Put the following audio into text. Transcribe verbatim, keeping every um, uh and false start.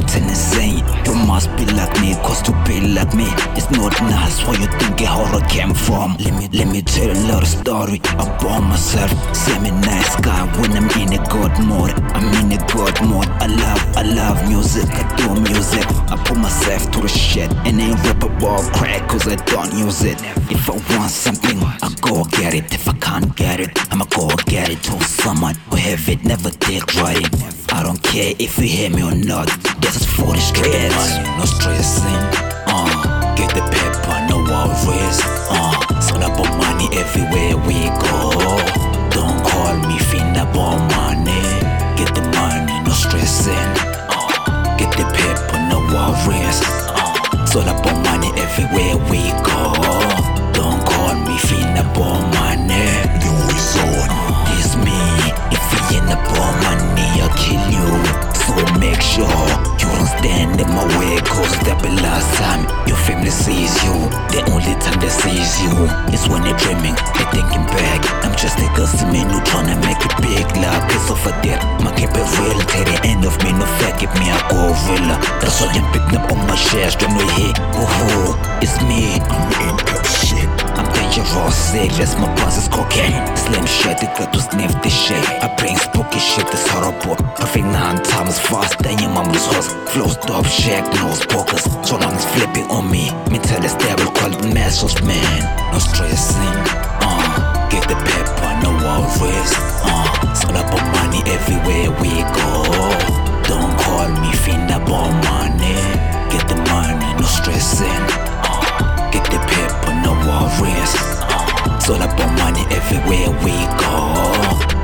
out and insane. You must be like me, cause to be like me it's not nice. Where you think how I came from? Let me, let me tell a little story about myself. See me nice guy when I'm in a good mood. I'm in a good mood. I love, I love music, I do music. I put myself to the shit and ain't rap about crack cause I don't use it. If I want something, I go get it. If I can't get it, I'ma go get it to someone who have it, never did try it. I don't care if you hear me or not, this is for the streets. Money, no stressing, uh, get the paper, no worries, uh, it's all about money everywhere we go. Don't call me fin about money, get the money, no stressing, uh, get the paper, no worries, uh, it's all about money everywhere we go. Don't call me fin about money, the who's on, uh, it's me, if you ain't about money I'll kill you. So make sure you don't stand in my way, cause that be last time your family sees you. The only time they sees you is when they're dreaming, they're thinking back. I'm just a gusty man who tryna make it big. Like it's over there, ma keep it real till the end of me. No fair, give me a gorilla. That's why I'm picking up on my shares. Don't know here, woohoo, it's me. I'm in that shit. I'm dangerous, sick, that's my boss is cocaine. Slim shit, they got to sniff this shit. I bring spooky shit, that's horrible. I think nine times fast than your mama's horse. Flows dope, shack, nose pokers. So long as flipping on me, me tell the stable, call it masters, man. No stressing, uh, get the pepper, no worries, uh, it's all about money everywhere we go. Don't call me fin about money, get the money, no stressing, uh, get the pepper, no worries, uh, it's all about money everywhere we go.